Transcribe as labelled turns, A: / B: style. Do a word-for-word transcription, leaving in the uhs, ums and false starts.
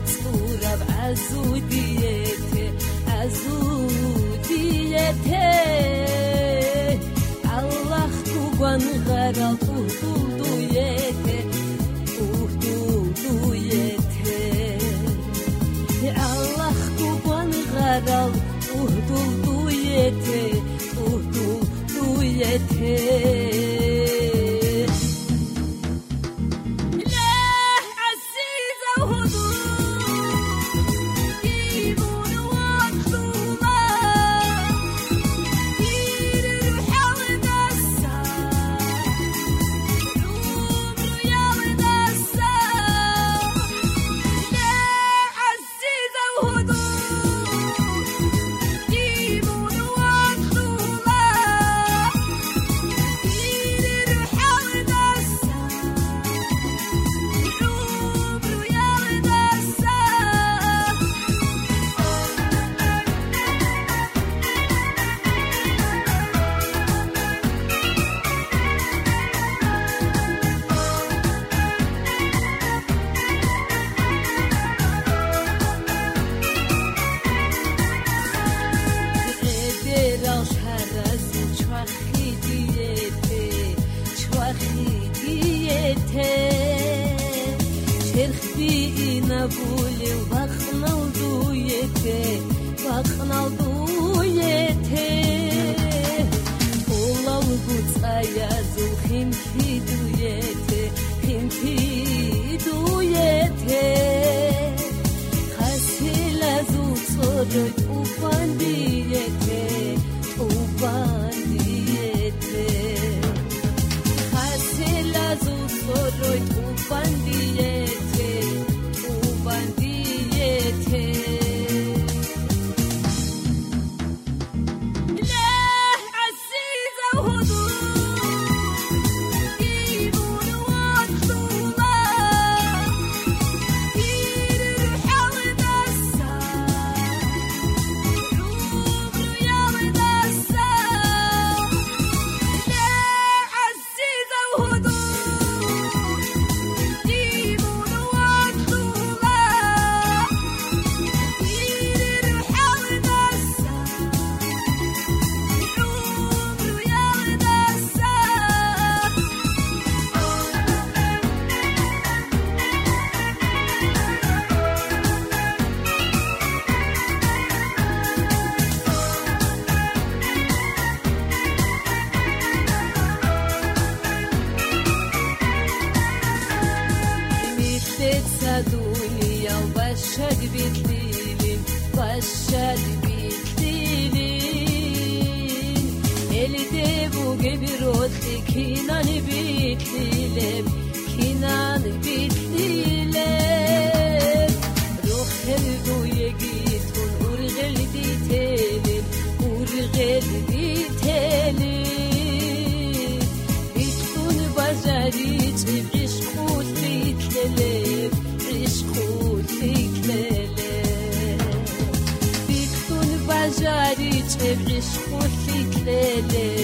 A: تصورب عزوديته عزوديته الله خوبان غرال اهدودويته اهدودويته الله خوبان غرال اهدودويته اهدودويته شرخي نبولي وبخنال دويته بخنال دويته والله وقوت أيازو خنتي دويته خنتي دويته خاسي لازو تصرد وبانديته وبانديته خاسي لازو تصرد وبانديته دنيا وبشر بتليلين بشر بتليلين اللي دبو جبروت كينان بتليلم كينان بتليلم روح هلدو يجيتون ورغل بتلين ورغل بتلين بتكون بجاري تبعش قوت بتليلم جاری چه عشق و فکر